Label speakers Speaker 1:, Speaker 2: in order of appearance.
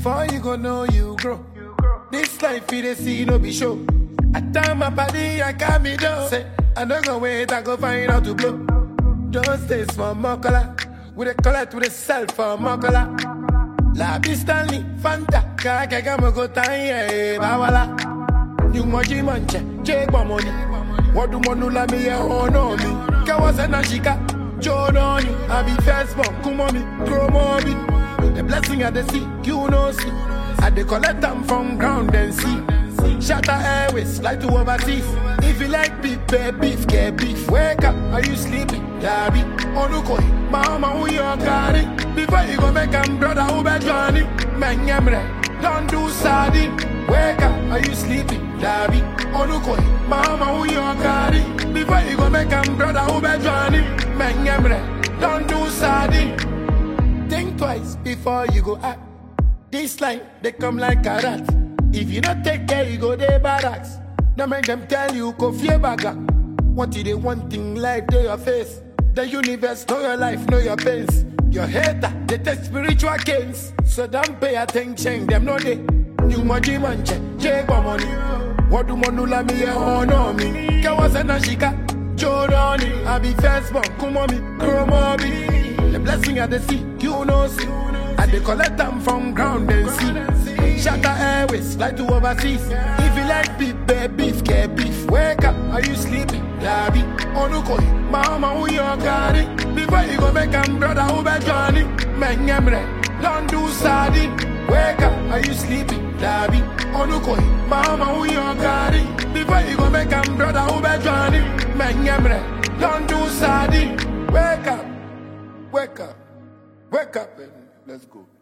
Speaker 1: before you go know you grow. This life you dey see no be show. I tell my body I got me down. Say I don't go wait, I go find out to blow. Just stay small mokola. With a collect with a self for mokola. La Stanley, Fanta, Kaka go tanye, Bawala. You moji manche, Jake money. What do monula me on me? Kawasana Shika, Jononi, I be first born, Kumomi, Kromobi. The blessing at the sea, you know see. I dey collect them from ground and sea. Shatter airways, like to overseas. If you like beef, beef, get beef. Wake up, are you sleeping? Yabi, Onukoi, Mama, who you carry? Before you go make them brother who be Johnny. Man, don't do sardine. Wake up, are you sleeping? Yabi, Onukoi, Mama, who you carry? Before you go make them brother who be Johnny. Man, don't do sardine. Think twice before you go act. This line, they come like a rat. If you not take care, you go there barracks. Now make them tell you, go fear bagger. What do they want in life, they your face. The universe, know your life, know your pains. Your hater, they take spiritual gains. So don't pay attention, them know they. You moji manche, jeba money. What do monula me no me? Kawasana Shika, Jorani. I be first born, Kumomi, Kromobi. The blessing at the sea, you know see. I dey collect them from ground and sea. Shatter airways, like to overseas. If you like beef, beef, get beef. Wake up, are you sleeping? Yabi, Onukoi, Mama, who you carry? Before you go make them brother who be Johnny. Man, don't do sardine. Wake up, are you sleeping? Yabi, Onukoi, Mama, who you carry? Before you go make them brother who be Johnny. Man, don't do sardine. Wake up, wake up, wake up, and let's go.